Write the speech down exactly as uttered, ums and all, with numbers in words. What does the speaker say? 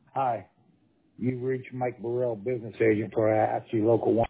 Hi, you've reached Mike Burrell, business agent for A F C Local one.